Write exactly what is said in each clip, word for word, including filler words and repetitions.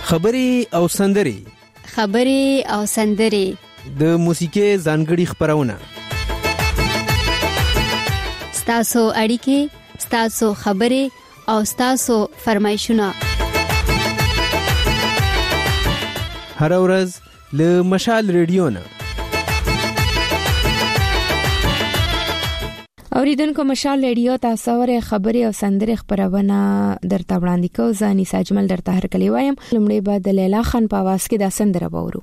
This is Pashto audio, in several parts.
خبرې او سندرې خبرې او سندرې د موسیقي ځانګړي خبرونه ستاسو اړیکې ستاسو خبرې او ستاسو فرمایشونه هر ورځ له مشال ریډیو نه اوریدونکو مشال ریډیو تاسو ور خبري او سندري خبرونه درته وړاندې کوم ځاني ساجمل درته هر کلی وایم لمړی بعد لیلا خان په आवाज کې دا سندره وورو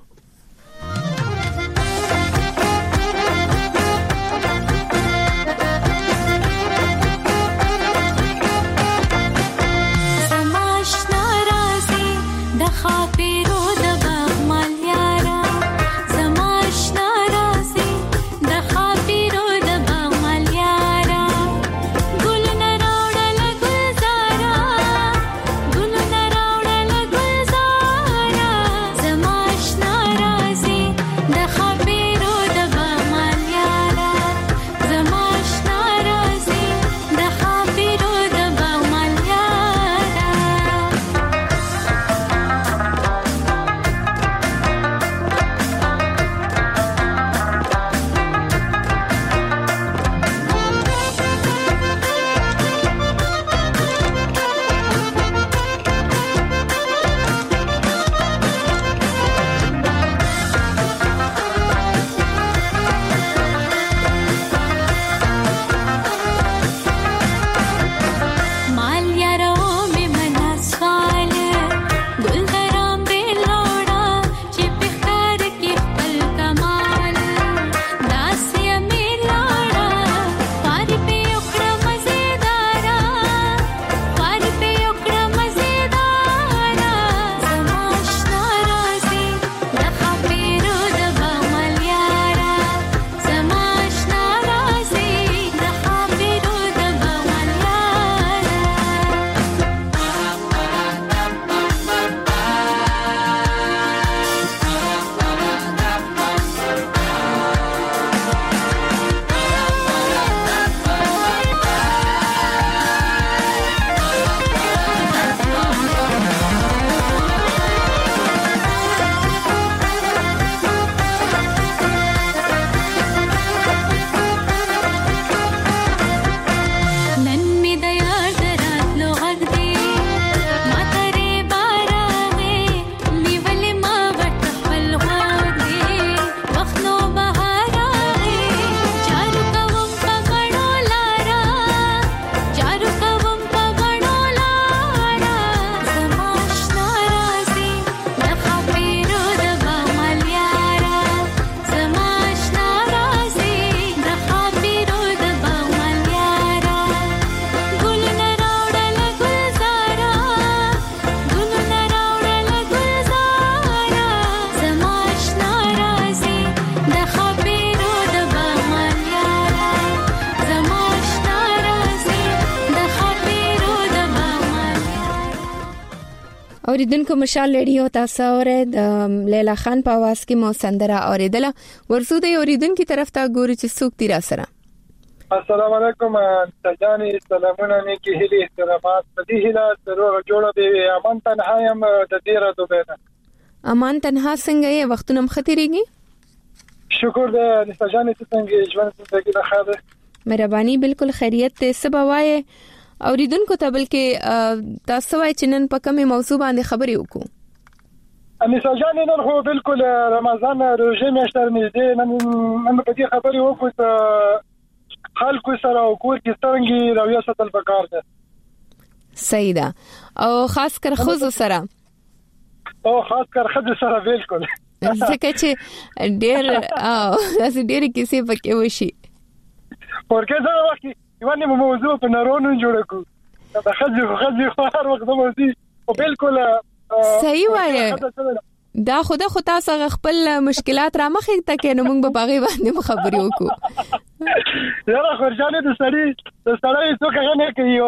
اوریدونکو مشال ریډیو تاسو اوره د لیلا خان په आवाज کې مو سندره اوریدله ورسو د اوریدونکو طرف ته ګوري چې څوک تیر سره السلام علیکم تجانی سلامونه نیکی هلي احترامات دې هله سره جوړه دی امان تنها يم د ډیره دوبه امان تنها څنګه یې وختونه مختيريږي شکر دې تجانی څنګه ژوند څنګه ده خاله مهرباني بالکل خیریت ته سبوای اوریدونکو ته بلکې تاسو وايي چې نن په کومه موضوع باندې خبرې وکړو امي سجاني نن خو بالکل رمضان روزه میاشتې نږدې نن نن په دې خبرې وکړو چې خلکو سره او کور کې څنګه رویه ساتل پکار ده صحیح ده او خاص کر خود سره او خاص کر خود سره بالکل ځکه چې ډېر او داسې ډېر کیسې پکې وشي ورکه زه وخت یوانه موضوع په نارونو جوړ کو دا خځه خځه هر وخت موضوع او بالکل صحیح وایي دا خدا خو تاسو خپل مشکلات را مخې ته کې نو موږ به باغې باندې خبرې وکړو یاره خرجانه د سړی د سړی څوک غنه کوي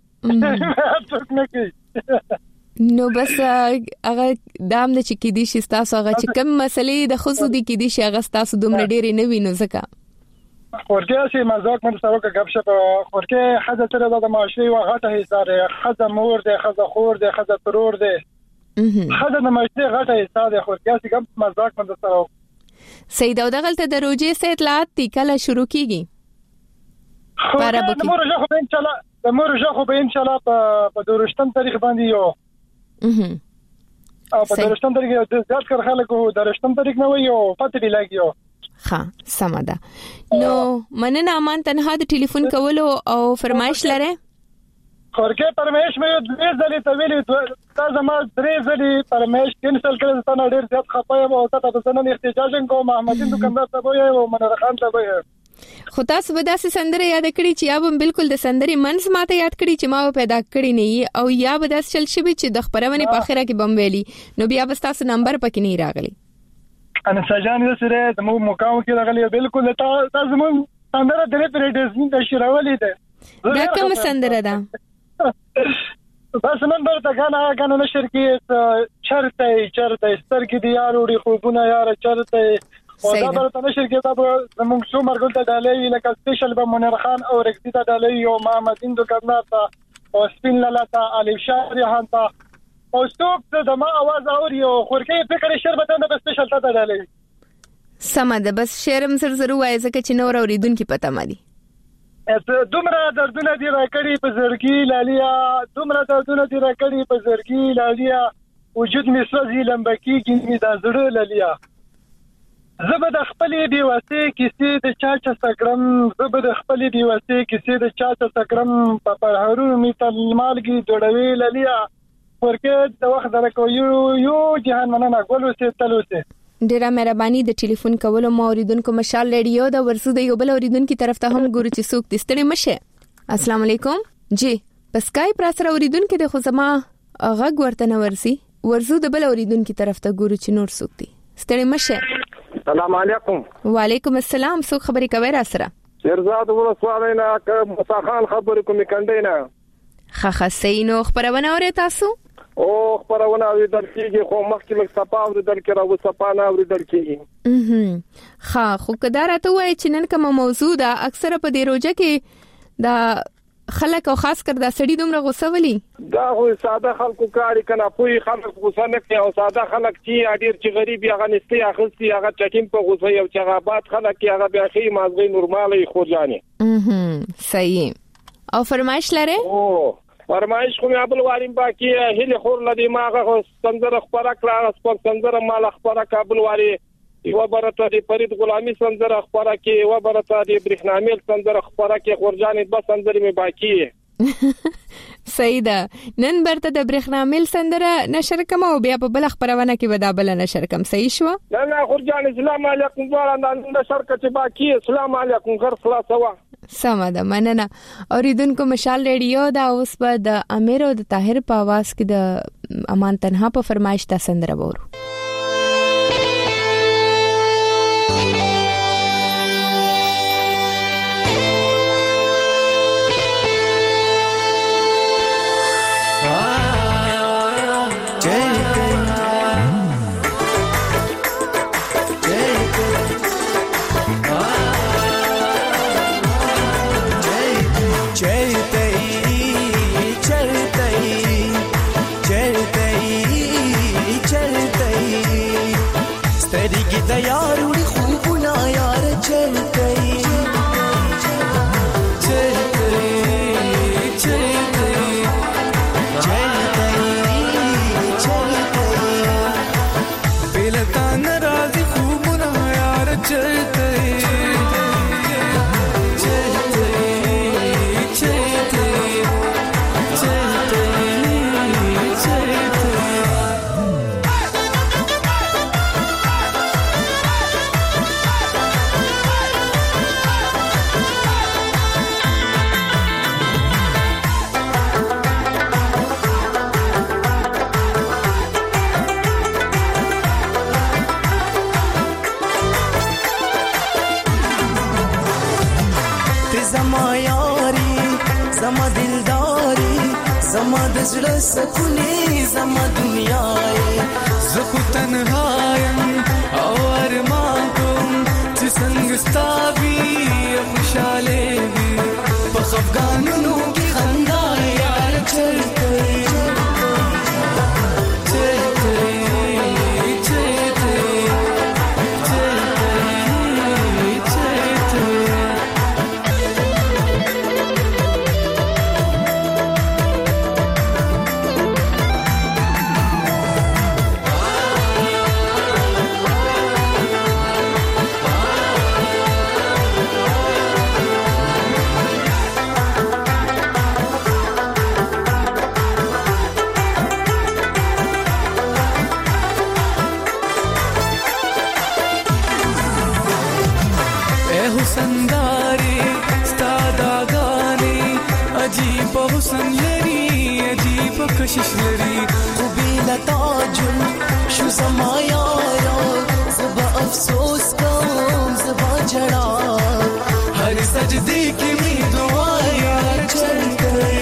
او څوک نه کوي نو بس هغه دام نه چې کې دي شي تاسو هغه چې کوم مسلې د خصو دي کې دي شي هغه تاسو دومره ډېرې نه وینئ ځکه ورته سي مزاق من سره کا غب شپ ورته حدا تر د معاشري وغټه حصار حدا مور ده حدا خور ده حدا ترور ده هغه د مشته غټه ساده خو کیاسي کوم مزاق مند سره سید او دغلت د روجې څه اطلاعات دي کله شروع کیږي خو د مورجه خو ان شاء الله د مورجه خو به ان شاء الله په درشتم تاریخ باندې یو اها او په درشتم تاریخ د زیات کار خلکو درشتم تاریخ نه وي او پته دی لاګیو ها سمدا نو مننه امان تنها د ټلیفون کولو او فرمایش لره خورګه پرمیش مې درې ځلې ته ویلې تا زما درې ځلې پرمیش کینسل کړل ته نه ډېر زیات خپایم او ته په سنن احتجاج کوم محمدین دکاندار ته وایي او منر خان ته وایي خو تاسو به داسې سندره یاد کړی چې یا به بالکل د سندرې منځ ماته یاد کړی چې ما پیدا کړی نه او یا به داسې چل شي چې د خبرونه په اخره کې بم ویلي نو بیا به تاسو نمبر پکې نه راغلی انا سجان سره د مو مقام کې راغلی بالکل تاسو مون سندره درې پرېډز نه شراولې ده دا کوم سندره ده بس نن درته غانا غانا نشر کې چرته چرته سترګې دی یار وړي خوبونه یار چرته او دا درته نشر کې دا زموږ څو مرګل ته ډالې لکه سپیشل به منیر خان او رکسي ته ډالې او محمدین دکاندار ته او سپین لاله ته الف شهر هان ته او څوک د ما आवाज اوري او خورکې فکر شربت نه به سپیشل ته ډالې سمه ده بس شعرم سر زرو وای ځکه چې نور اوریدونکو پته مادي دومره دردونه دی راکړي په زړګي لالیا دومره دردونه دی راکړي په زړګي لالیا وجود می سوځي لمبکی کې دا زړه لالیا زبد خپلې دی واسه کیسې د چا چا سکرم زبد خپلې دی واسه کیسې د چا چا سکرم په پرهرو می تل مالګي جوړوي لالیا ورکه د وخت درکو یو یو جهان مننه ګولو سي تلو سي ډیره مهرباني د ټلیفون کولو مو اوریدونکو مشال ریډیو د ورسو د یو بل اوریدونکو طرف ته هم ګورو چې څوک د ستړي مشه السلام علیکم جی په اسکایپ را سره اوریدونکو د خو زما غږ ورته نه ورسي ورسو د بل اوریدونکو طرف ته ګورو چې نور څوک دي ستړي مشه السلام علیکم وعلیکم السلام څوک خبرې کوي را سره شیرزاد ولسوالۍ نه ک مصاخان خبرې کومې کنده نه خخ سینو خبرونه اوري تاسو او خبرونه اوریدل کیږي خو مخکې لږ صفا اوریدل کړه او صفا نه اوریدل کیږي اها خا خو کدا راته وای چې نن کوم موضوع ده اکثره په دې روزه کې دا خلک او خاص کر دا سړی دومره غوسه ولي دا خو ساده خلکو کاری کنه پوي خلک غوسه نه کوي او ساده خلک چې اډیر چې غریب یا غنستي اخستي هغه چټیم په غوسه یو چې غابات خلک هغه بیا خي مازغي نورمالي خورجاني اها صحیح او فرمایش لره او فرمایش خو مې ابل واریم باقي هله خور لدی ماغه سنجر خبره کړه سپک سنجر مال خبره کابل واري یو برته دی فرید غلامی سنجر خبره کې یو برته دی برخنامل سنجر خبره کې خورجانې بس سنجر مې باقي صحیح ده نن برته د برخنامل سنجر نشر کوم او بیا په بل خبرونه کې ودا بل نشر کوم صحیح شو نه نه خورجان السلام علیکم وران نشر کې باقي السلام علیکم غر خلاصوا سمه ده مننه اوریدونکو مشال ریډیو دا اوس په د امیر او د طاهر په आवाज کې د امان تنها په فرمایش تا سندره وورو यार उड़ी खूब ना यार चल गई चल गई चल गई चल गई चल गई बेलता नाराज़ी खूब ना यार चल गई चल गई चल गई चल गई चल زما د زړه سکونې زما دنیا یې زه خو تنها یم او ارمان کوم چې څنګه ستا وي خوشحاله وي په خفګانونو کې خندا یار چل کوي چل کشش لري خو بلا تاجل شو زما یارا زبا افسوس کوم زبا جڑا هر سجدی کی می دعا یار چل گئی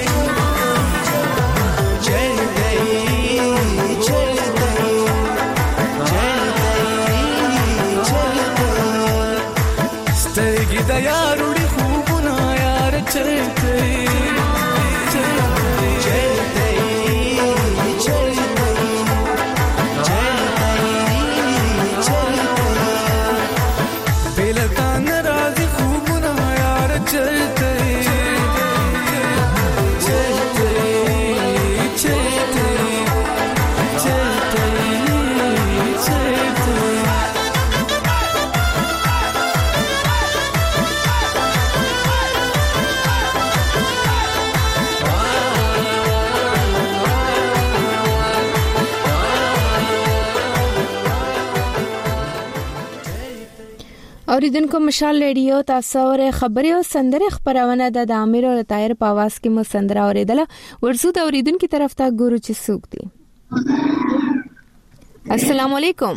چل گئی چل گئی چل گئی چل گئی سترګې د یاروړي خوبونه یار چل گئی اوریدونکو مشال ریډیو تاسو ور خبري او سندره خبرونه د امیر او طاهر په आवाज کې مو سندره اوریدله ورسو د اوریدونکو طرف ته ګورو چې څوک دي. السلام علیکم.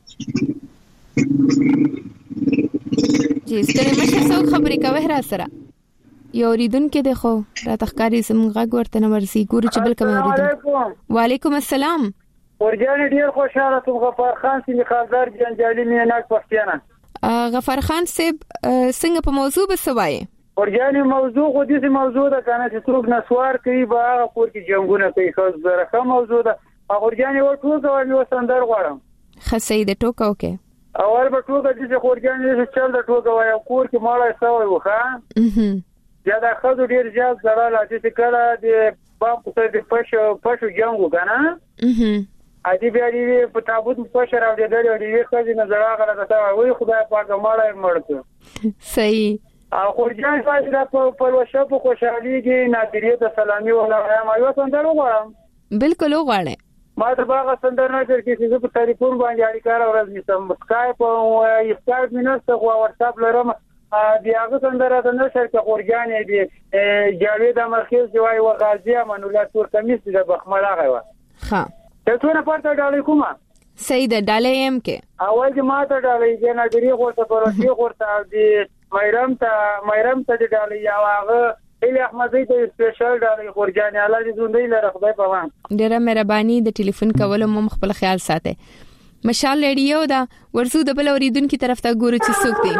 جی ستړي مشه څوک خبري کوي را سره یو اوریدونکو د خو را تخکاری زمغه ورته نو ورسي ګورو چې بل کوم اوریدونکو. وعلیکم السلام. ورجان ډیر خوشاله ته غفار خان سي خالدار جنجالي میناک پښتانه. غفار خان صاحب څنګه په موضوع بسوي ورجاني موضوع خو دې موضوع ده کنه چې څوک نسوار کوي با کور کې جنگونه کوي خو زره موضوع ده ورجاني و ټوګه او سندر غواړم خسې د ټوکاو کې اول به ټوګه چې ورجاني چې چل د ټوګه وای کور کې مالا سوي وخا اها یا دا خو ډیر ځای زړه لا چې کړه د بام په دې پښو پښو جنگو کنه اها اځي بیا دې په تابوت په شر او دې ډېر دې خځې نه زړه غره تا وای خدای پاک ماړه مړته صحیح او خورجان فاجره په پلوشه په خوشحالي کې نادریه ته سلامي ولایم ما یو سندر وغواړم. بالکل وغواړم. ما ته باغ سندر نه چې چې په ټلیفون باندې اړیکه راوړل نشم سکایپ او سکایپ مینسته خو واتساپ لرم بیا هغه سندر ته نه شر کې خورجان دې جاوید مرکز دی وای وغازی منوله تور کمیس د بخمله غوا ها ته څونه پورته ډالې کومه صحیح ده ډالې ایم کې اول چې ما ته ډالې کې نادریه ورته پروسي ورته دې مېرم ته مېرم ته ډالې یا هغه اله احمدی ته سپیشل ډالې خورجان الله دې زوندې لره خدای په مان ډیره مهرباني د ټلیفون کولو مو خپل خیال ساته. مشال ریډیو دا ورسو د بل اوریدونکو طرف ته ګورو چې څوک دی.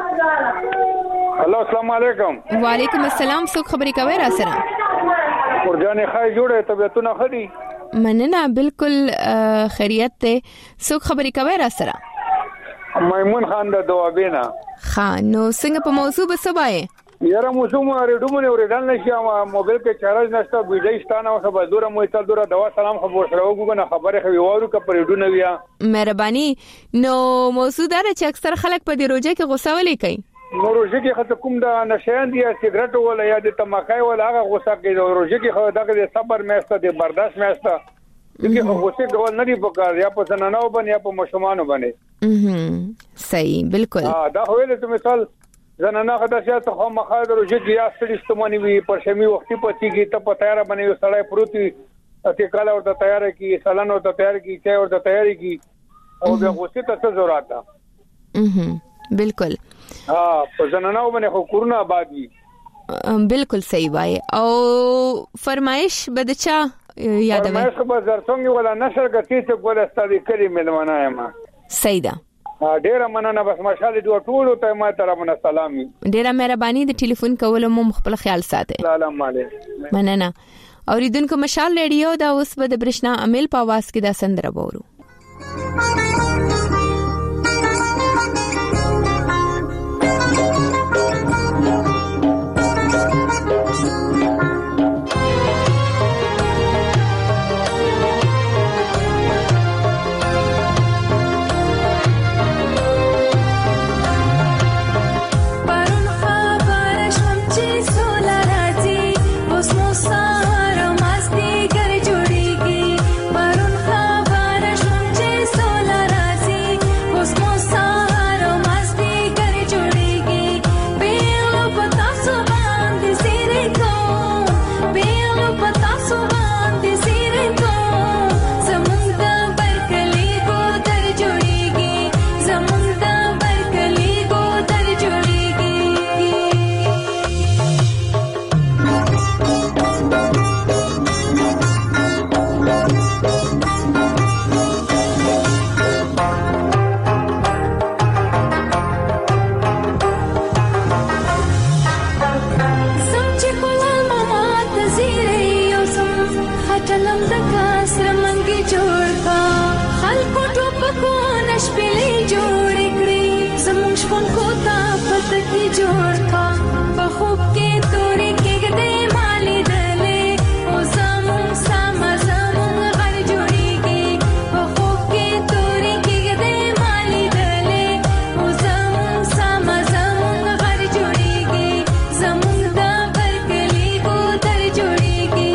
هلو السلام علیکم. وعلیکم السلام. څوک خبرې کوي را سره خورجان خای جوړه طبيعتونه خدي مننه بالکل خیریت ته. څوک خبرې کوي را سره میمون خان د دوابینا خان نو څنګه په موضوع بسوي یاره موضوع مو ریډومونه ورېدل نشي ما موبایل کې چارج نشته ویډیو ستانه او خبر دوره مو تل دوره دوا سلام خبر سره وګونه خبره خو وورو ک پر ریډونه بیا مهرباني. نو موضوع دا چې اکثر خلک په دې روزه کې غوسه ولې کوي نو روزه کې خاطر کوم د نشان دی سیګریټ ولا یا د تماکای ولا هغه غوسه کوي روزه کې خو دغه د صبر میسته د برداشت میسته دغه غوسه کول نه دی پکار یا په سننو باندې یا په مشمانو باندې اها صحیح بالکل ها دا ویل ته مثال زنانه خدای ته خو مخاله روزه کې یا ستړي استماني وي پر شمی وختي پتی کې ته په تیار باندې سړی پروتي ته کله ورته تیار کی سلام ورته تیار کی چې ورته تیاری کی او بیا غوسه ته څه ضرورت ده اها بالکل ها په زنانه باندې خو کورونه آباد وي بالکل صحیح وای او فرمایش بدچا یادوي فرمایش به زرڅنګ ولا نشر غتی ته ګول استادي کړی ملمنه ما صحیح ده ډیره مننه بس ماشاءالله دوه ټول ته ما طرفونه سلامي ډیره مهرباني د ټلیفون کولو مو خپل خیال ساته. سلام علیکم. مننه. اوریدونکو مشال ریډیو دا اوس به د برښنا امیل په आवाज کې دا سندره وورو. Sahara masti kar jodi ki, parun khabar shum چلم دکا سرمنګي جوړ کا خلکو ټوپکو نشپلې جوړ کړې زموږ شپون کو تا پتکي جوړ کا په خوب کې تورې کېږدې مالې دلې او زموږ سم زموږ غر جوړيږي په خوب کې تورې کېږدې مالې دلې او زموږ سم زموږ غر جوړيږي زموږ د برکلي کو در جوړيږي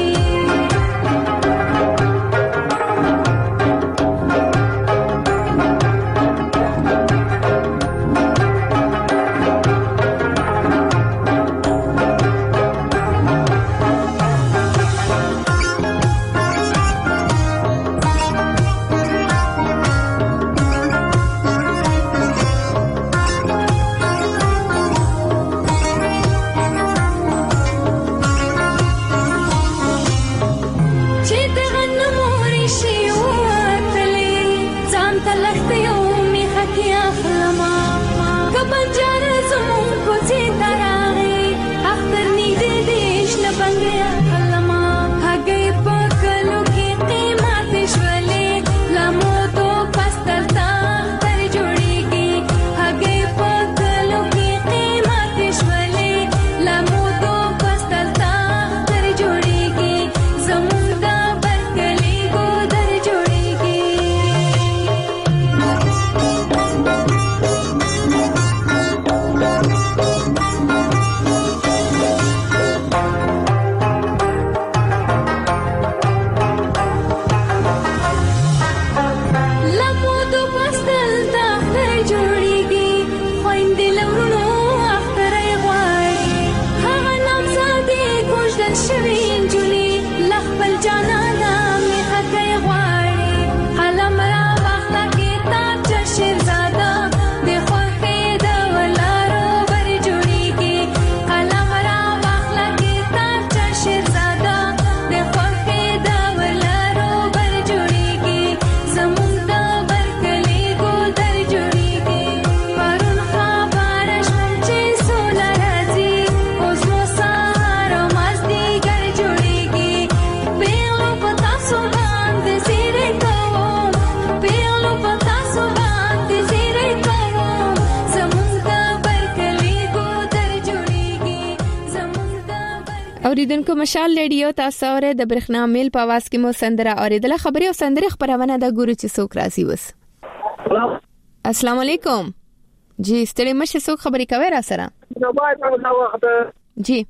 اوریدونکو مشال ریډیو تاسو اوره د برخنا میل په आवाज کې مو سندره اوریدله خبري او سندره خبرونه د ګورو چې څوک راځي وس. السلام علیکم. جی ستړي مشه څوک خبري کوي را سره؟ جی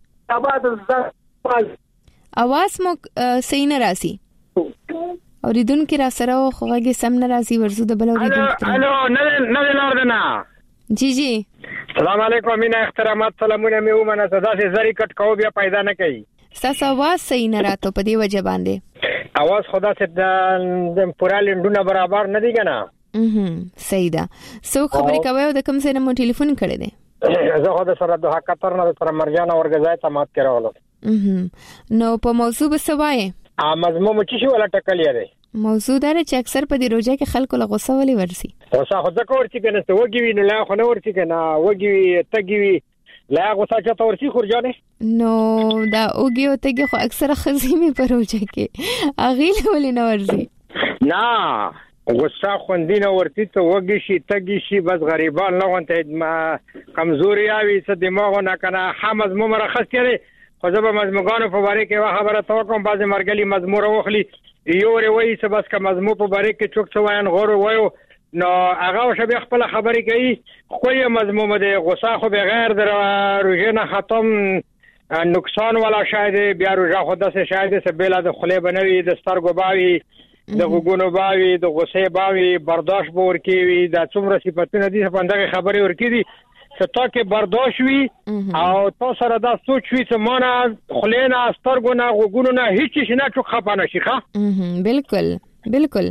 आवाज مو صحیح نه راځي. اوریدونکو را سره خوږه سم نه راځي ورزو د بل اوریدونکو. الو نه نه لوردنا. جی جی السلام علیکم مینا احترامات سلامونه مې ومنه صدا سي زری کټ کو بیا پیدا نه کوي تاسو आवाज صحیح نه راته په دی وجه باندې आवाज خدا سے د پورالندونه برابر نه دی کنه اهم صحیح ده سو خبرې کوي د کوم څه نه مو ټلیفون کړی دی زه خو د سره د حقاتر نه تر مرجان اورګزای ته مات کړو اهم نو په موضوع بسوای ا مضمون چې شو ولا ټکلې دی موضوع دا چې اکثر په دې روزه کې خلکو له غوسه ولې ورسي غوسه خو ځکه ورچې کنه ته وګوي نو لا خو نه ورچې کنه وګوي تګوي لا غوسه چې ته ورچې خورجانې نو دا وګي او تګي خو اکثر خزيمي په روزه کې اغیل ولې نه ورسي نه غوسه خوندینه ورته ته وګي شي تګي شي بس غریبان نه غونته ما کمزوري اوي څه دماغ نه کنه حمز ممرخص کړي خو زه به مزموګانو په باره کې وا خبره توکم بعض مرګلي مزمور وخلی یو ری وای څه بس که مزمو په باره کې چوک څو وایان غور وایو نو هغه شبي خپل خبرې کوي خو یې مضمون ده غوسه خو بغیر در روزه نه ختم نقصان ولا شاید بیا روزه خود سه شاید سه بلا د خله بنوي د سترګو باوي د غوګونو باوي د غوسه باوي برداشت بور کوي د څومره صفاتونه دي په دغه خبرې ورکې دي ته کې برداشت وي او تاسو سره دا سوچ وي چې مونږه خلینا سترګو نه غوګونو نه هیڅ شي نه چوک خپانه شي ښه بالکل بالکل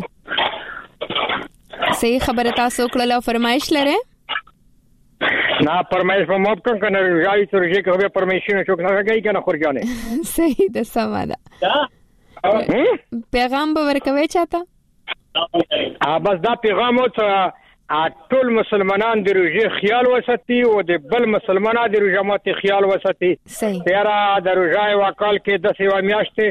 صحیح خبره تاسو کړل او فرمایش لره نه فرمایش په موږ کوم کنه راځي چې رجه کې به پرمیشن چوک نه کوي کنه خورجانه صحیح ده سماده پیغام به ورکوي چاته ا بس دا پیغام او ټول مسلمانان د روزي خیال وساتي او د بل مسلمانانو د روزه ماته خیال وساتي تیرا د روزای وکال کې د سیوا میاشته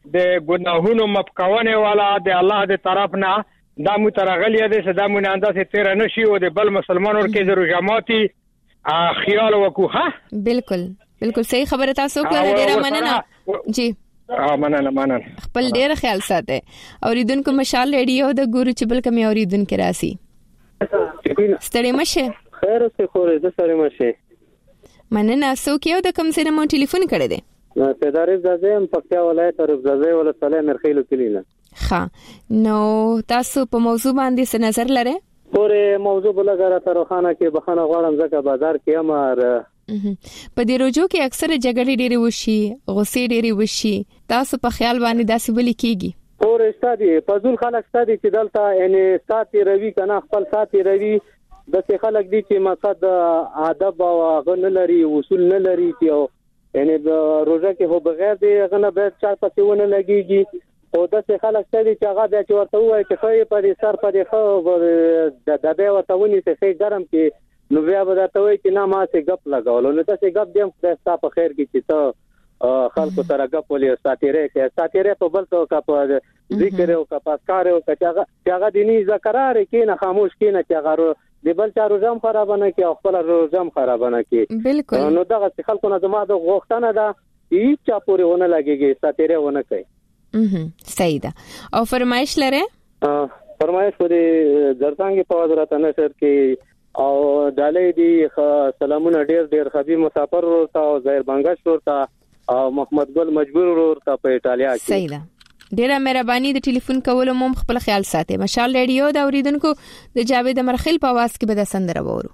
د ګناهونو مفکونه والا د الله د طرف نه دا مترغلی دي صدا مون اندازه تیر نشي او د بل مسلمانانو کې د رجماتي خیال وکوه. بالکل بالکل صحیح خبره تاسو کوله. ډیره مننه جی. اه مننه مننه. خپل ډیر خیال ساته. اوریدونکو مشال ریډیو د ګورو چې بل کمی اوریدونکو راسي. ستړي مشه. خیر اوسه خورې د ستړي مشه. مننه. سو کېو د کوم سره مو ټلیفون کړی دی؟ پیدارې زازم پکتیا ولایت ربزازې ولسوالۍ مرخیلو کلینا. ښه نو تاسو په موضوع باندې څه نظر لرئ؟ پورې موضوع بلګره ترخانه کې بخنه غواړم ځکه بازار کې امر په دې روزو کې اکثره جګړې ډېرې وشي، غصې ډېرې وشي. تاسو په خیال باندې داسې ولې کیږي؟ پورې ستادي فضل خلک ستادي چې دلته یعنی ساتي روي کنه خپل ساتي روي د څه خلک دي چې مقصد ادب او غن لري اصول نه لري چې یعنی روزه کې هو بغیر دی غنه به چا پسې ونه لګيږي او د څه خلک ستادي چې هغه بیا چې ورته وایي چې خو په دې سر په دې خو د دبه ورته ونی څه ګرم کې نو بیا به دا ته وایي چې نه ما څه غپ لگاولو نو تاسو غپ دیم خدای په خیر کې چې ته خلکو سره غپ ولې ساتيره کې ساتيره په بل څه کا په ذکر او کا پاسکار او کا چې هغه دیني ذکرار کې نه خاموش کې نه چې هغه د بل چا روزم خراب نه کې او خپل روزم خراب نه کې. بالکل. نو دغه خلکو نه زما د غوښتنه ده چې چا پورې ونه لګيږي ساتيره ونه کوي. اه صحیح ده. او فرمایش لره؟ فرمایش پورې درڅنګ په حضرت نشر کې او دالې دی سلامونه ډېر ډېر خبي مسافر ورته او ظاهر بنگش ورته او محمد ګل مجبور ورته په ایتالیا کې. صحیح ده. ډیره مهرباني د ټلیفون کولو مو خپل خیال ساتي. مشال ریډیو دا اوریدونکو د جاوید مرخیل په आवाज کې به د سندره وورو.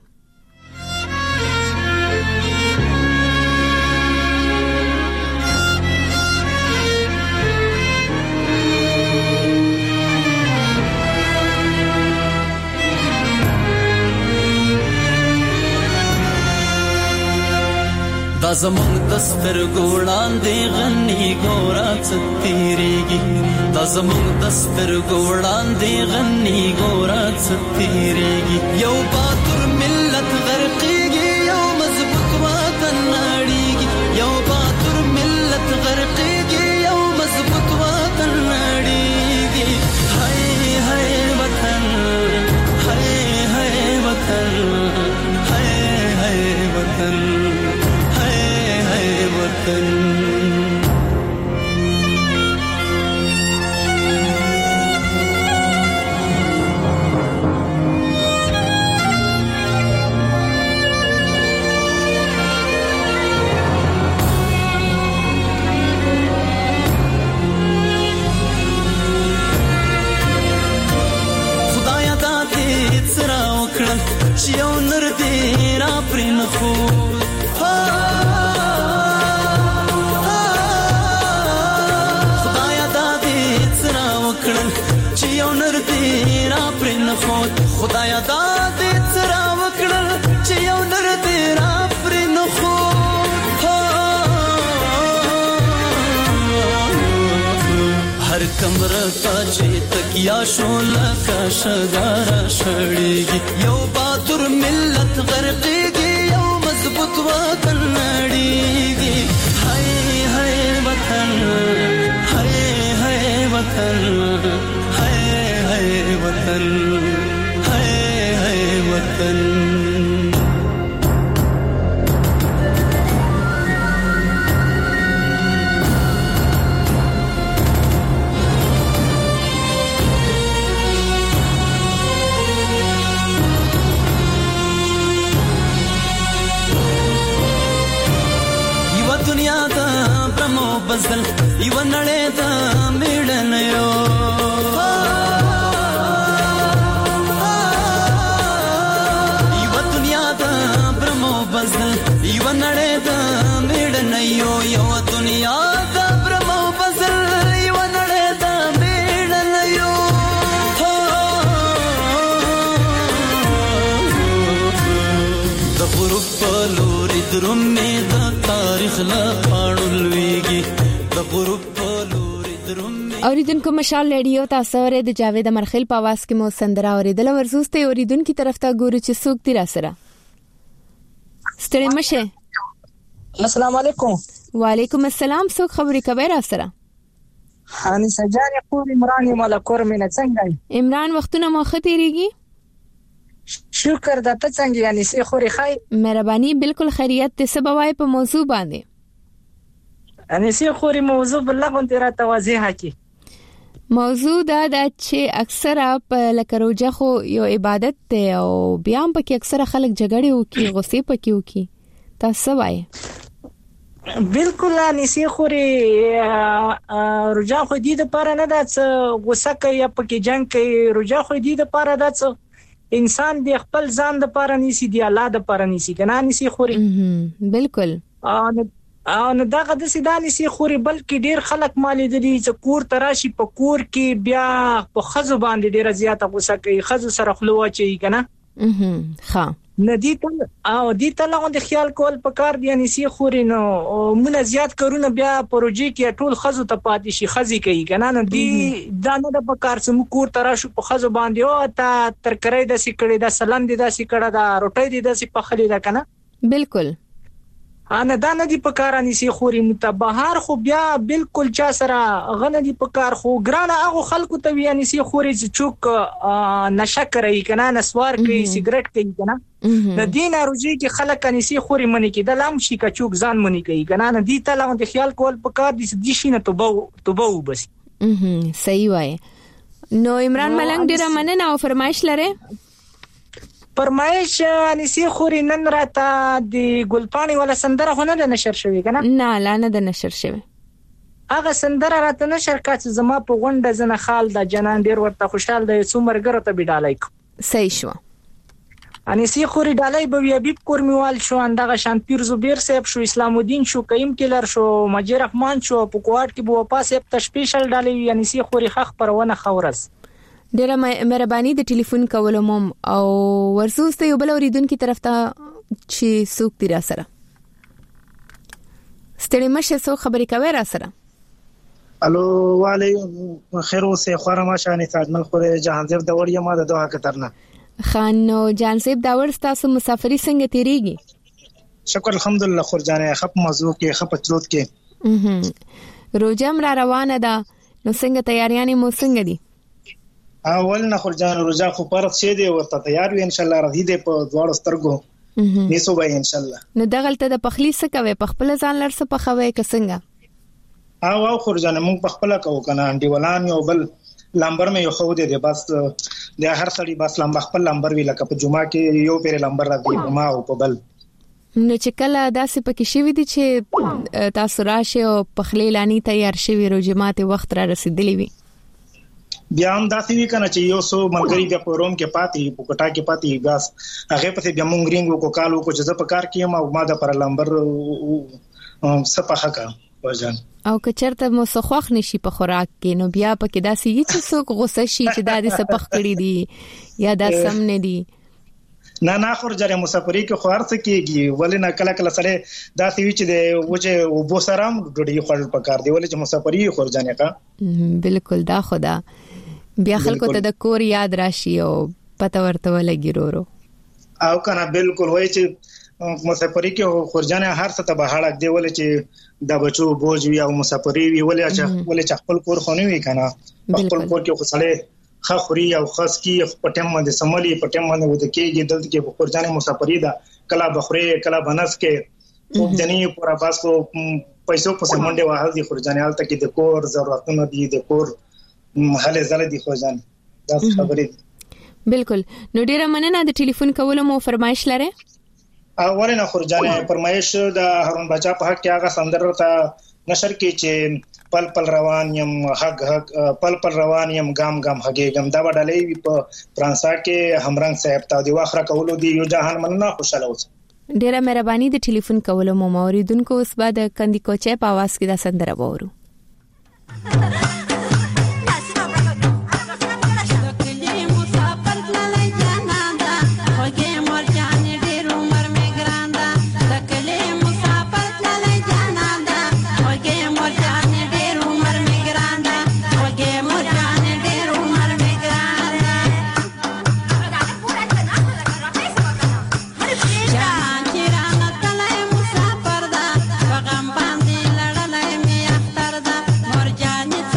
دا زمونږ د سترګو وړاندې غني ګورا ستېریږي دا زمونږ د سترګو وړاندې غني ګورا ستېریږي یو باتور ملت غرقېږي یو مضبوط وطن نړېږي یو باتور ملت غرقېږي یو مضبوط وطن نړېږي هاي هاي وطن هاي هاي وطن هاي هاي وطن خدایا دا دې سره وکړه چې یو نر دې را پرې نه خو خدایا دا دې سره وکړل چې یو نر دې را پرې نه خو هر کمره ته چې تکیا شو لکه شګاره شړېږي یو باتور ملت غرقېږي یو مضبوط وطن نړېږي هاي هاي وطن هاي هاي وطن هاي هاي وطن وطن یو دنیا دا برمو بزل یو نړۍ دا میړن یو یو نړۍ دا میړن یو یو دنیا دا برمو بزل یو نړۍ دا میړن یو د غروب په لوري درومې د تاریخ لا پاړلويږي د غروب په لوري درومې. اوریدونکو مشال ریډیو تاسو ورې د جاوید مرخیل په आवाज کې مو سندره اوریدل ورزوسته اوریدونکو طرف ته ګورو چې څوک دی را سره. ستړي مشه. السلام علیکم. وعلیکم السلام. څوک خبرې کوي را سره؟ انیسه جان خور عمران مال کور مینه څنګه عمران وختونه مو ختیریږي شکر د ته څنګه انیسه خوري خای مهرباني بالکل خیریت ته سبوای په موضوع باندې انیسه خوري موضوع بل غون تر توضیح کی موضوع دا د چې اکثره په لکروجه خو یو عبادت ته او بیا هم پکې اکثره خلک جګړه وکي غصې پکې وکي تاسو وایي بالکل انیسه خوري روجا خو دې د پاره نه د غوسه کوي پکې جنگ کوي روجا خو دې د پاره د انسان د خپل ځان د پاره نيسي دی الله د پاره نيسي کنه نيسي خوري بالکل او نو دغه د سیدانی سي خوري بلکې ډیر خلک مالي دي چې کور تراشي په کور کې بیا په خزو باندې ډیر زیاته غوسه کوي خزو سره خلوه چي کنه ها ندی ته او دې ته لغون د خیال کول په کار دی اني سي خوري نو مونږ زیات کارونه بیا پروژې کې ټول خزو ته پاتې شي خزي کوي کنه نو دی دا نه د پکار سم کور تراشو په خزو باندې او تا ترکرې د سي کړي د سلام دي د سي کړه دا روټي دي د سي په خلي دا کنه بالکل انا دا نه دی په کار اني سي خوري متبهار خو بیا بالکل چا سره غنه دی په کار خو ګرانه هغه خلکو ته وی اني سي خوري چې چوک نشه کوي کنه نسوار کوي سیګریټ کوي کنه د دین اروجي کې خلک اني سي خوري منی کې د لام شي کا چوک ځان منی کوي کنه نه دی ته لاغون د خیال کول په کار دي دي شي نه توبه توبه وبس صحیح وای نو عمران ملنګ ډیر مننه او فرمایش لره فرمایش انیسی خوري نن راته د ګلپانی ولا سندره خو نه د نشر شوی کنه نه لا نه د نشر شوی هغه سندره راته نشر کاڅ زما په غونډه زنه خال د جنان ډیر ورته خوشحال د څومرګره ته بډالای صحیح شو انیسی خوري ډالای به وی بیب کورمیوال شو اندغه شان پیر زبیر صاحب شو اسلام الدین شو قیم کلر شو مجید رحمان شو په کوارت کې بو پاس په سپیشل ډالای انیسی خوري خخ پرونه خورز ډیره مهرباني د ټلیفون کولو مم او ورسوسته یو بل اوریدونکو طرف ته چې سوق تیر سره ستړي مشه سو خبرې کوي را سره الو وعلیکم خیر اوسه خوره ما شانې تاجمل خوره جهانزیب داور یم د دوه کترنه خان نو جهانزیب داور تاسو مسافری څنګه تیریږي شکر الحمدلله خورجانه خپ موضوع کې خپ چروت کې روزم را روانه ده نو څنګه تیاریانې مو څنګه دي اول نه خرجان روزا خو پرد شه دی ورته تیار وي ان شاء الله راځي دی په دواړو سترګو نیسو به ان شاء الله نو دغلته د پخلی څه کوي په خپل ځان لرسه په خوي کسنګ او او خرجان مونږ په خپل کو کنه انډي ولان یو بل لمبر مې یو خو دی بس د هر سړي بس لمبر خپل لمبر وی لکه په جمعه کې یو پیر لمبر راځي ما او په بل نو چې کله داسې پکې شوی دي چې تاسو راشه او پخلی لانی تیار شوی رو جماعت وخت را رسیدلی وي بیا هم داسې وی کنه چې یو سو ملګری بیا په روم کې پاتې په کوټا کې پاتې ګاس هغه په بیا مونږ رینګو کو کالو کو چې په کار کې ما ما د پر لمبر صفه کا وژن او کچرته مو سخوخ نشي په خوراک کې نو بیا پکې داسې هیڅ څوک غوسه شي چې د دې صفخ کړی دي یا د سم نه دي نه نه خور جره مسافری کې خو ارڅ کېږي ولې نه کله کله سره داسې وی چې د وجه وبو سرام ډوډۍ خور په کار دی ولې چې مسافری خور جانې کا بالکل دا خدا بیا خلکو ته د کور یاد راشي او پته ورته ولګي رورو او کنه بالکل وای چې مسافری کې خورجانه هر څه ته بهاړک دی ولې چې د بچو بوج وی او مسافری وی ولې چې ولې چې خپل کور خونی وی کنه خپل کور کې خصله خخوري او خاص کې پټم باندې سملي پټم باندې وته کېږي دلته کې خورجانه مسافری دا کلا بخوري کلا بنس کې خو ځنی پورا باس کو پیسو په سمونډه واه دي خورجانه حالت کې د کور ضرورتونه دي د کور هله زله دي خو ځان دا خبرې بالکل نو ډیره مننه د ټلیفون کولو مو فرمایش لره اول نه خورجانه فرمایش د هارون بچا په حق کې هغه سندره ته نشر کې چې پل پل روان يم حق حق پل پل روان يم ګام ګام هګم دا وډلې په فرانسا کې همرنګ صاحب ته دی واخره کولو دی یو جهان مننه خوشاله اوس ډیره مهرباني د ټلیفون کولو مو موریدونکو اوس بعد کندي کوچې په आवाज کې دا سندره وورو Janet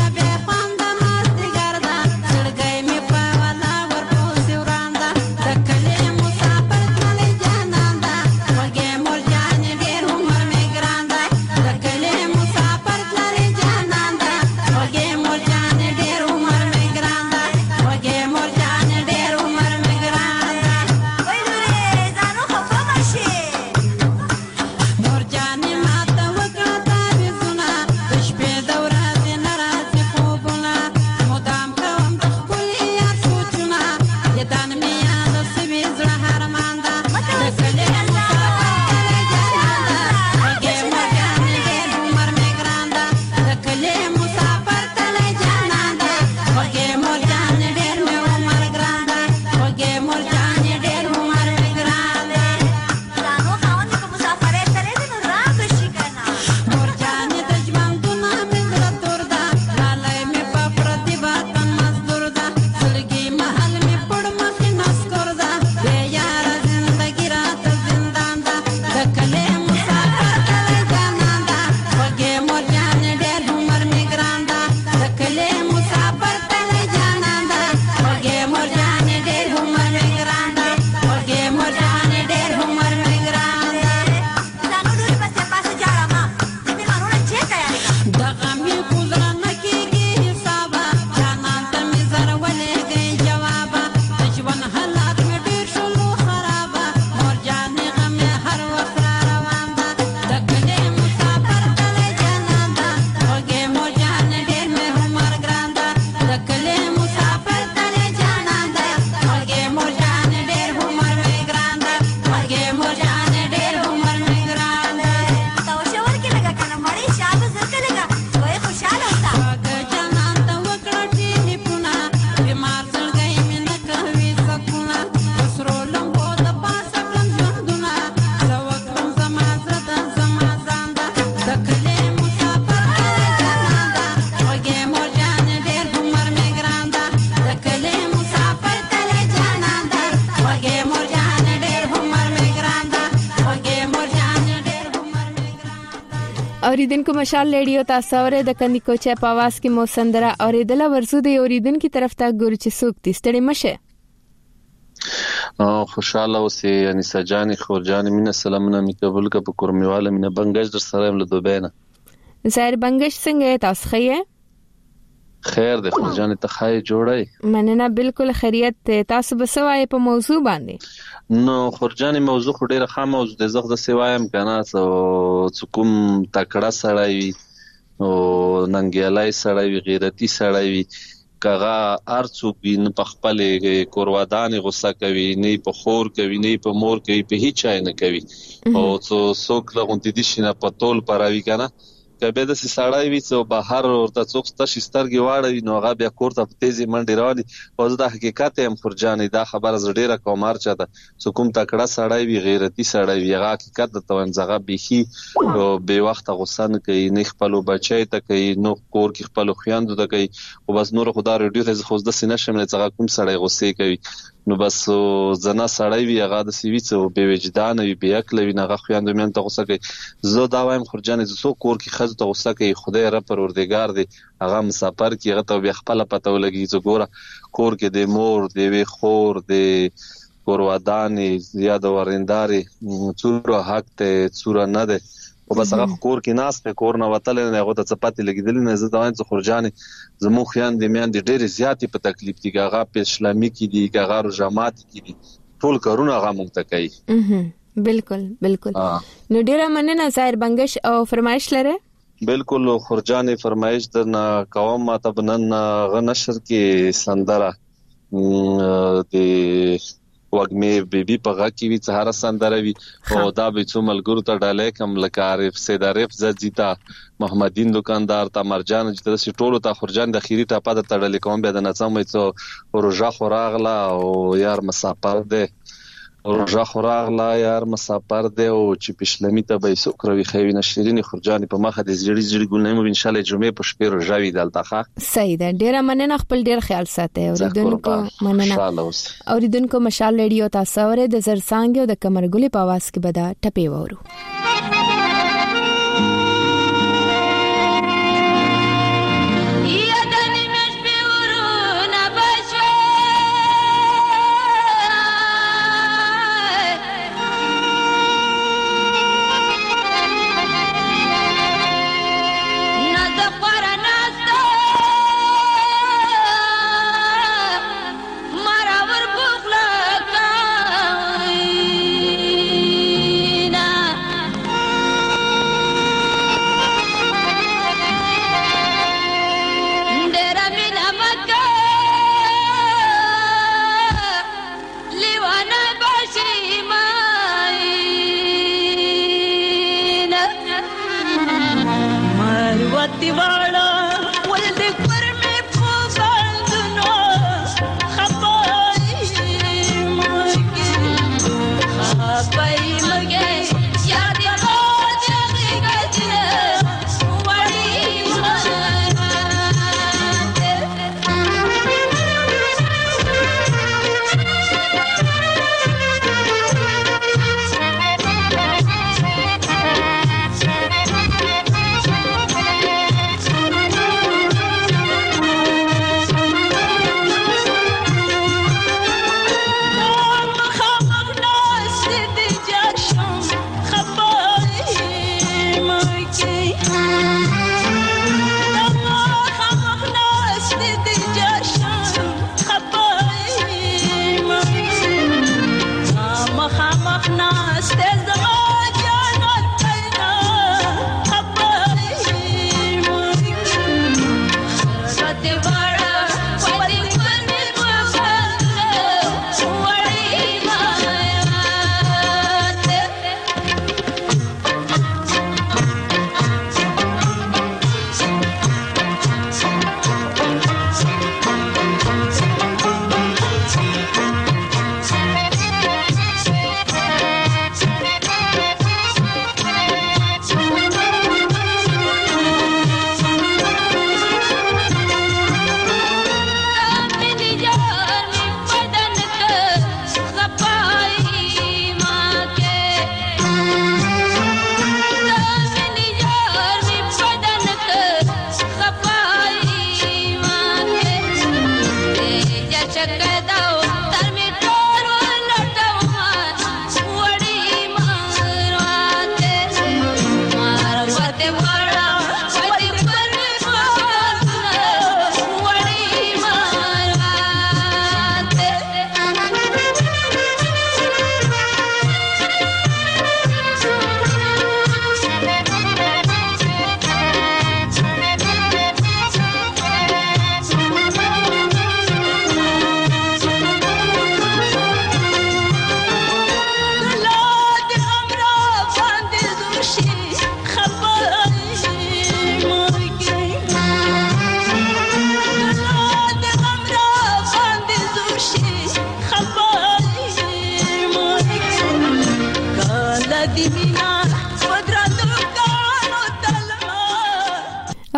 اوریدونکو مشال ریډیو تاسو اوره د کندي کوچه په आवाज کې مو سندره اوریدل ورسو د اوریدونکو طرف ته ګوري چې څوک دې ستړي مشه. خوشاله اوسې یعنی سجاني خورجاني مینه سلامونه می قبول ک په کورمیواله مینه بنگش در سره له دوبه نه. زهر بنگش څنګه تاسو خیه؟ خیر د خورجاني ته خای جوړای. مننه بالکل خیریت تاسو بسوای په موضوع باندې. نو خورجاني موضوع خو ډیره خام موضوع د زغ د سیوایم کنه څو کوم تکړه سړی وي او ننګیالای سړی وي غیرتی سړی وي کغه ارڅوک وي نه په خپل کوروادان غوسه کوي نه په خور کوي نه په مور کوي په هیڅ نه کوي او څو څوک لغونتی دي شنه په تول پراوي کنه کبه د سړی وي څو بهر ورته څوک ستاسو سترګې واړوي نو هغه بیا کوړه په تیزی منډي راوړي او زه د حقیقت هم خورجاني دا خبره زړه کومار چاته څو کوم تکړه سړی وي غیرتی سړی وي هغه حقیقت د توانځغه بيخي او به وخت غوسه نه کوي نه خپل بچی ته کوي نو کور کې خپل خويندو ته کوي او بس نور خدای ریډیو ته خو د سینې شمل څنګه کوم سړی غوسه کوي نو بس زنا سړی وي هغه د سیوی څو به وجدان وي به عقل وي نه خويندو مې ته غوسه کوي زه دا وایم خورجاني زه کور کې خزه ته غوسه کوي خدای را پروردگار دی هغه مسافر کې هغه ته بیا خپل پته ولګي زه ګوره کور کې د مور دی وی خور دی کوروادانې زیاد ورنداري څوره حق ته څوره نه ده او بس هغه کور کې ناس په کور نه وتل نه هغه ته چپاتې لګیدل نه زه دا وایم خورجاني زمو خیان دې میان دې ډېر زیاتې په تکلیف دي هغه په اسلامي کې دي هغه رجامات کې دي ټول کارونه هغه مونږ ته کوي. بالکل بالکل نو ډیره مننه ظاهر بنگش او فرمایش لره. بالکل خورجاني فرمایش د قوم ماته بنن غ نشر کې سندره د وګمه بیبي په غا کې وی سهار سندره وی او دا به څو ملګرو ته ډالې کم لکه عارف سید عارف زجیتا محمدین دکاندار تا مرجان چې د ټولو ته خورجان د خيري ټاپه د تړلې کوم به د نڅم څو روزه خوراغلا او یار مسافر ده روزه خوراغلا یار مسافر ده او چې پښلمی ته به سوکروي خوي نشرین خورجان په مخه د زړی زړی ګولنه ان شاء الله جمعه په شپه روزه وی دلته ښه صحیح ده ډیره مننه خپل ډیر خیال ساتي اوریدونکو مننه اوریدونکو مشال ریډیو تاسو اوره د زرسانګ او د کمرګلي په आवाज کې بدا ټپي وورو.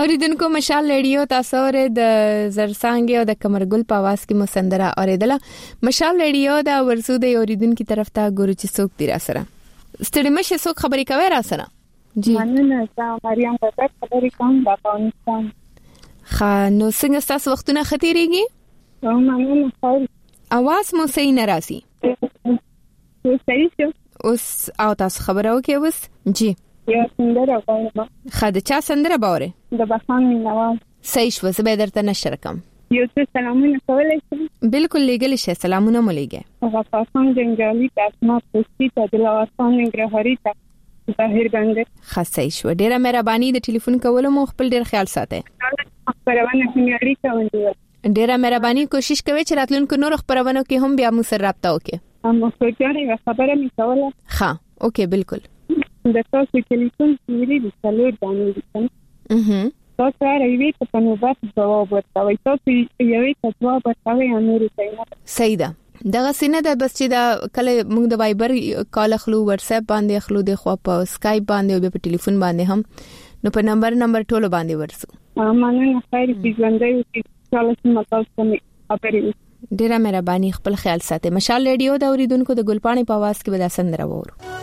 اوریدونکو مشال ریډیو تاسو ور د زرسانګ او د کمرګل په आवाज کې مسندره اوریدله. مشال ریډیو دا ورسو د اوریدونکو طرف ته ګورو چې څوک دی را سره. ستړي مشه څوک خبرې کوي را سره؟ جی مننه تا مریم بابا خبرې کوم د افغانستان. خا نو څنګه تاسو وختونه ختیریږي؟ او مننه خیر. आवाज مو صحیح نه راسي. صحیح شو. اوس او تاسو خبرو کې اوس جی یا سندره غواړم. خاله چا سندره باوره؟ د بخان مینوال. صحیح شو زه به درته نشر کوم. یو څه سلامونه کولای شم؟ بالکل لګل شي سلامونه مولېږه. غفارخان جنگالي ته اسماء پوسټي ته دلوارخان نګرهاري ته ظاهر بنده. خاصه شو ډیره مهرباني د ټلیفون کولو مو خپل ډیر خیال ساتئ. خبرونه کمیاري کوي. ډیره مهرباني کوشش کوي چې راتلونکو نور خبرونه کې هم بیا مو سره رابطه وکړي. هم خبرې خبره مې کوله. ها اوکې بالکل. د تاسو ټلیفون سیری د څلور دانې دي. اها تاسو راوي ته په نوبت جواب ورکوي. تاسو یوې ته جواب ورکوي امیر ته. صحیح ده. دغه سینه د بس چې دا کله موږ د وایبر کال خلو واتس اپ باندې خلو د خو په اسکایپ باندې او په ټلیفون باندې هم نو په نمبر نمبر ټولو باندې ورسو. مننه خیر دې ژوندۍ او چې متاسو ته خبرې. ډیره مهرباني خپل خیال ساتئ. مشال ریډیو د اوریدونکو د ګلپاڼې په आवाज کې به دا سندره وورو.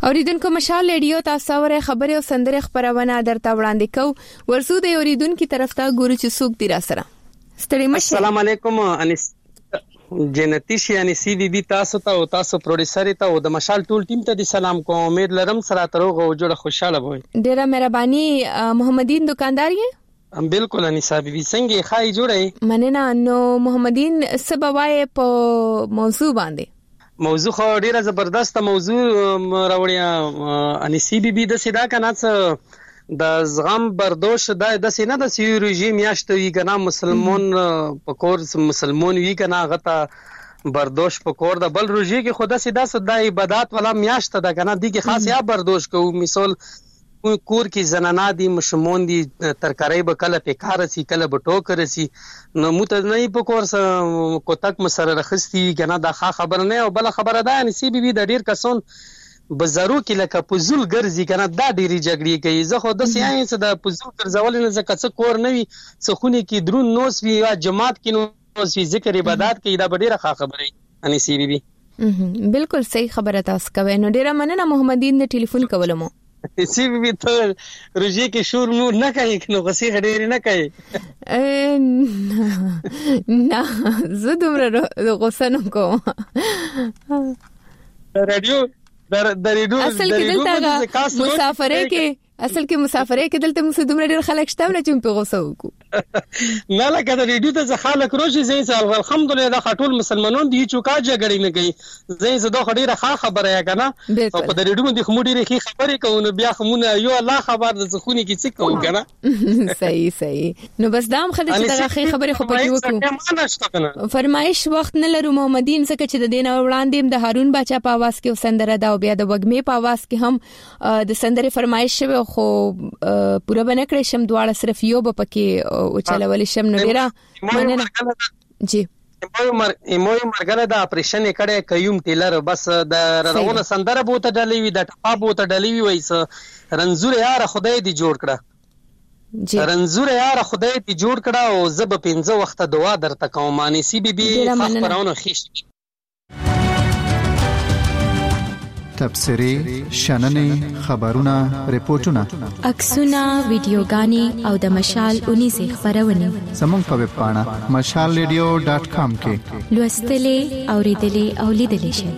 اوریدونکو مشال ریډیو تاسو اوره خبره او سندره خبرونه درته وړاندې کو ورسو د اوریدونکو طرف ته ګورو چې څوک دی را سره. ستړي مشه. السلام علیکم انس جنتی شي انسی بي بي تاسو ته او تاسو پروډوسر ته او د مشال ټول ټیم ته د سلام کوم. امید لرم سره تروغه او جوړه خوشاله وي. ډیره مهرباني. محمدین دکاندار یې؟ بالکل انیسا بي بي څنګه خای جوړه؟ مننه. نو محمدین سبوای په موضوع باندې موضوع خو ډیره زبردست موضوع راوړیا انسی بي بي د سیدا کنه څه د زغم برداشت د د سینه د سی رژیم یاشت وی کنه مسلمان په کور مسلمان وی کنه غته برداشت په کور د بل رژی کې خدا سیدا صدا عبادت ولا میاشت د کنه دی کې خاص یا برداشت کو مثال کور کې زنانا دي مشمون دي ترکارای به کله په کار سي کله به ټوکر سي نو مت نه په کور سره کوتک مسره رخصتي کنه دا خبر نه او بل خبره ده ان سی بي بي د ډیر کسون بزرو کې لکه پزول ګرځي کنه دا ډيري جګړې کوي زه خو د ساينس د پزول ګرځول نه زکه څه کور نه وي څه خوني کې درون نوس وی یا جماعت کې نوس وی ذکر عبادت کې دا ډیره ښه خبره ان سی بي بي. بالکل صحیح خبره تاسو کوي. نو ډیره مننه محمدین د ټلیفون کولمو. سی بي بي ته روجي کې شور نور نه کوي نو غسي غډيري نه کوي. نه زه دومره غوسه نه کوم. رادیو در درېدو اصل کې دلته مسافرې کې اصل کې مسافرې کې دلته موږ دومره ډېر خلک شته چې په غوسه وکړو. نه لکه د ریډیو ته خلک روشي زين سال الحمدلله دا خاطر مسلمانان دی چوکا جګړې نه کوي زين زده خډيره ښه خبره یا کنه او په د ریډیو د خموډي رخي خبرې کوي بیا خمونه یو الله خبر د زخونی کې څه کوي کنه. صحیح صحیح. نو بس دا هم خلک چې دا خبرې خو پکې وکړو. فرمایش وخت نه لرو محمدین څخه چې د دین وړاندې د هارون بچا په आवाज کې سندره دا او بیا د وګمې په आवाज کې هم د سندره فرمایش شوه خو پورا باندې کړې شم دواړه صرف یو به پکې او چلول شم نو ډیره مننه. جی ایموي ایموي مرګله د اپریشن کړه کيوم ټیلر بس د رونه سندره بوته ډلې وي د ټپا بوته ډلې وي وایس رنزور یار خدای دی جوړ کړه. جی رنزور یار خدای دی جوړ کړه او زب پنځه وخت دعا درته کوم مانی سی بي بي خبرونه خيش تبصري شننې خبرونه ریپورتونه عکسونه ویډیوګانې او د مشال اونې زی خبرونه زموږ په ویب پاڼه مشال ریډیو ډاټ کام کې لوستلې اوریدلې او لیدلې شئ.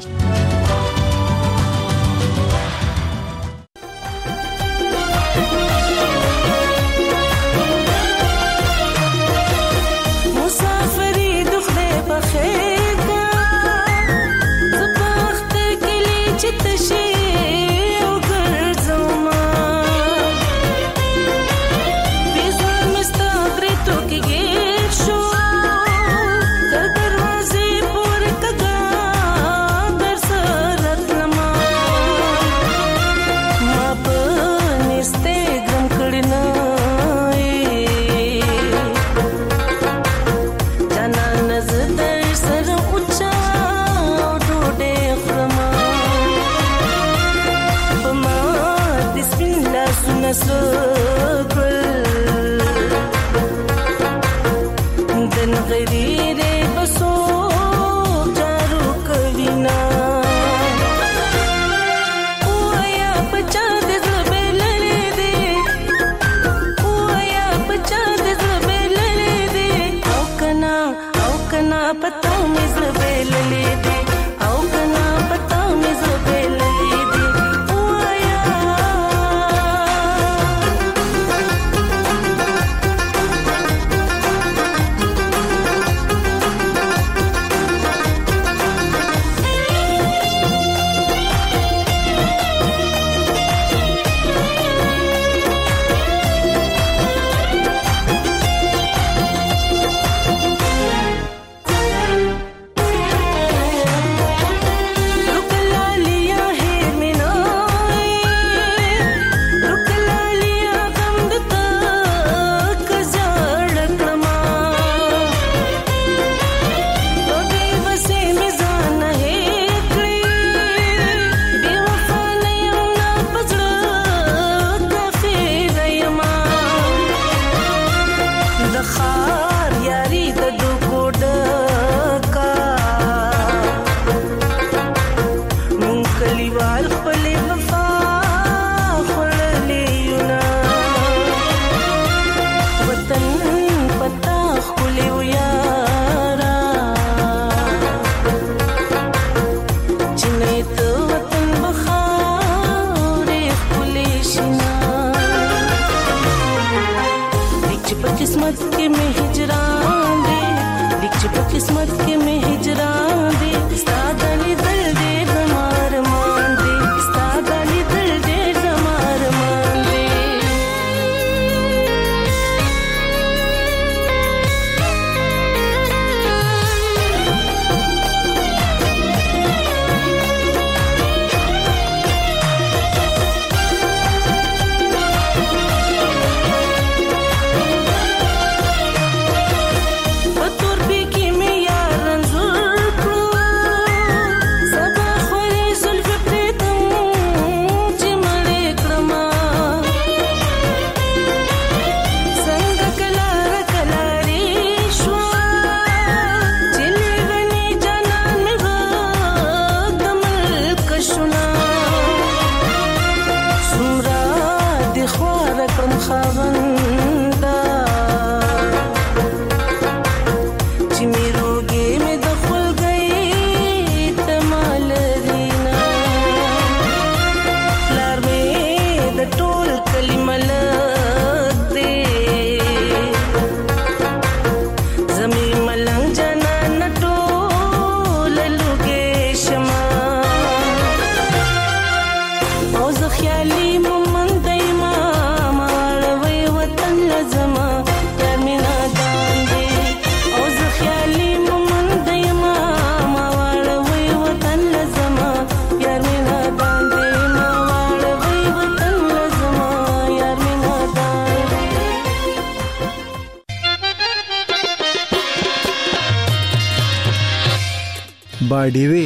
اډیوي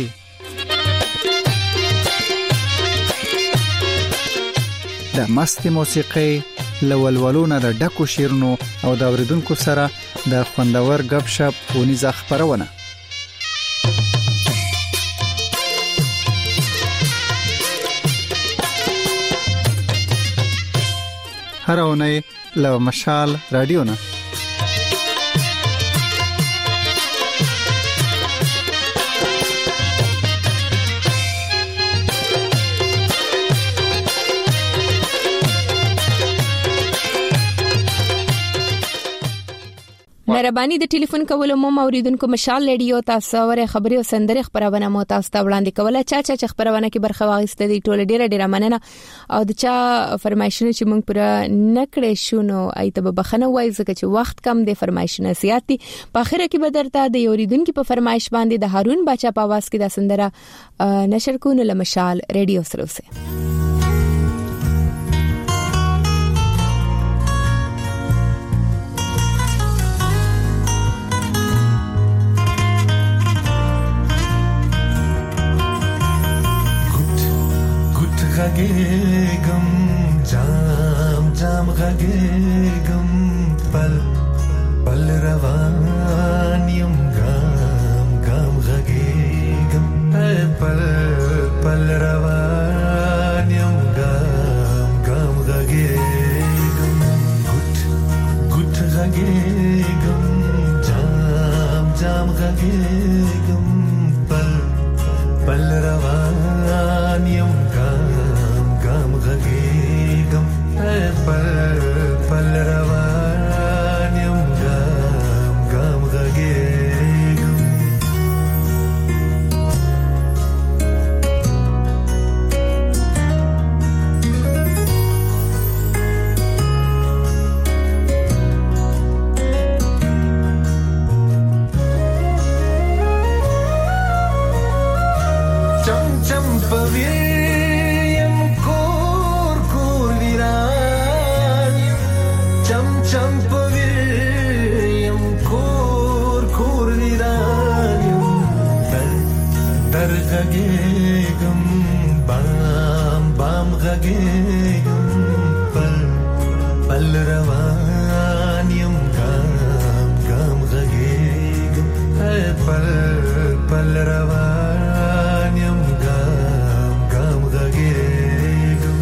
د مست موسیقي لولولونه د ډکو شیرونو او د اوریدونکو سره د خوندور غپ شپ ونیزه خبرونه هر اونۍ له مشال رادیو نه مهرباني د ټلیفون کولو مو اوریدونکو مشال رادیو تاسو ور خبري او سندره خبرونه مو تاسو ته وړاندې کوله چا چا چې خبرونه کې برخه واغسته دي ټوله ډیره ډیره مننه او د چا فرمایشونه چې موږ پر نکړې شو نو ایته به بخنه وای ځکه چې وخت کم دی فرمایشونه زیاتی په اخر کې به درته د اوریدونکو په فرمایش باندې د هارون بچا په आवाज کې د سندره نشر کو نو مشال رادیو سره وسه غږېږم جام جام غږېږم پل پل روان یم ګام ګام غږېږم پل پل روان یم ګام ګام غږېږم ګوت ګوت غږېږم جام جام غږېږم پل پل روان یم غږېږم پل پل روان یم ګام ګام غږېږم چم چم پوي غږېږم بام بام غږېږم پل پل روان یم ګام ګام غږېږم پل پل روان یم ګام ګام غږېږم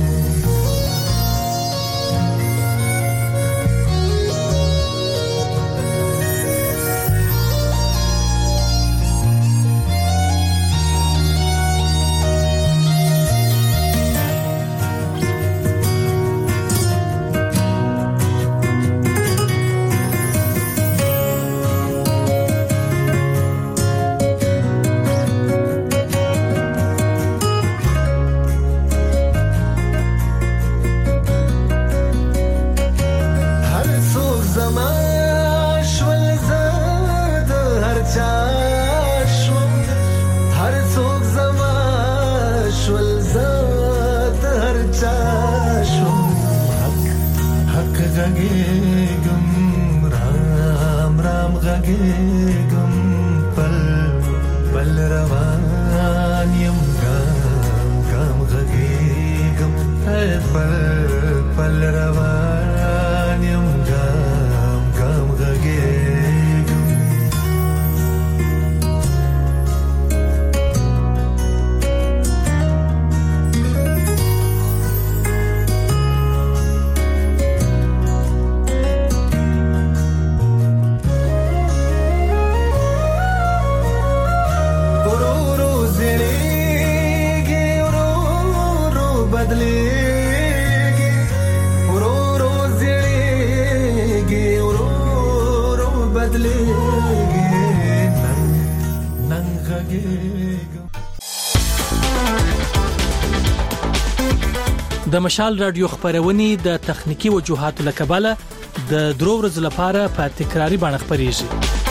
د مشال رادیو خبرونه د تخنیکی وجوهاتو لکباله د درو ورځې لپاره په تکراری باندې خبريږي.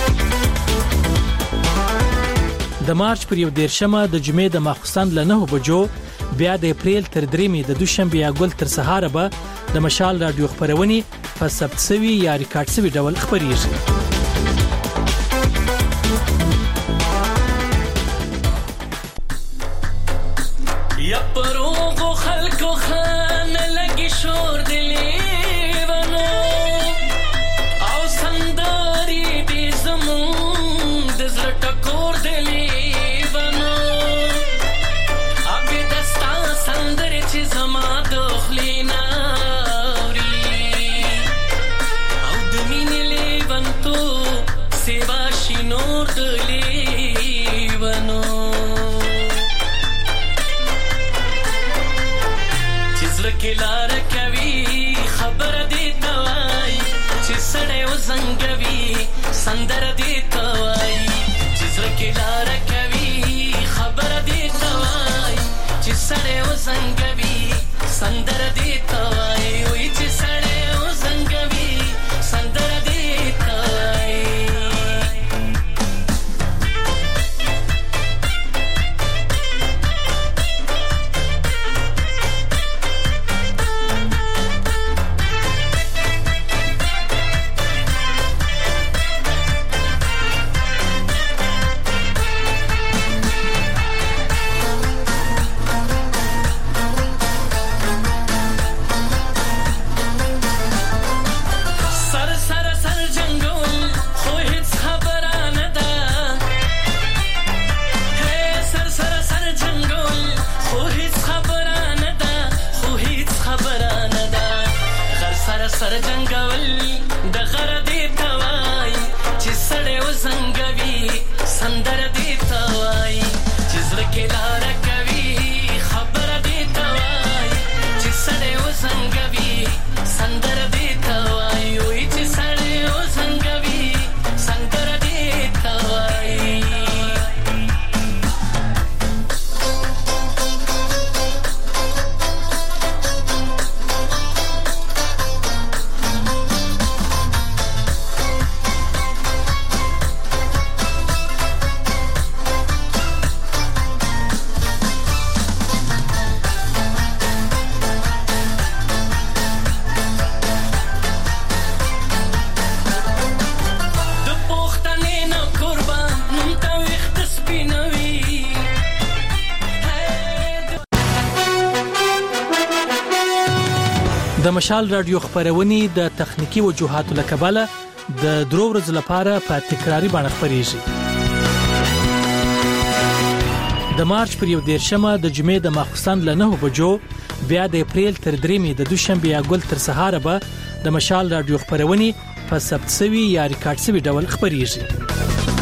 د مارچ پر یو دیرشمه د جمعې د ماخستان له نه بجو بیا د اپریل تر دریمې د دوشنبه یا ګل تر سهار به د مشال رادیو خبرونه په ثبت سوي یا ریکارډ سوي ډول خبريږي. یا پروغو خلکو خان لگی شور دلیوانو او سنداری دی زمون دزل ٹکور دلیوانو ابی دستا سندر چی زما دخلی ناوری او دمین لیوان تو سیواشی نور دلیوانو کلار کوي خبر دی توای چې سړی وزنګوي سندر دی توای چې زړه کلار کوي خبر دی توای چې سړی وزنګوي سندر دی توای وای چې سړی وزنګوي سندر دی توای سر جنگول د غر دی توای چې سړی وزنګوي سندر دی توای چې زړه کې لار کوي خبر دی توای چې سړی وزنګوي سندر دی توای وای چې سړی وزنګوي سندر دی توای د مشال رادیو خبرونه د تخنیکی وجوهاتو لکباله د درو ورځې لپاره په تکراری باندې خبريږي د مارچ پر یو دیرشمه د جمعې د ماخستان له نه بجو بیا د اپریل تر دریمې د دوشنبه یا ګل تر سهار به د مشال رادیو خبرونه په سبت سوي یا ریکارډ سوي ډول خبريږي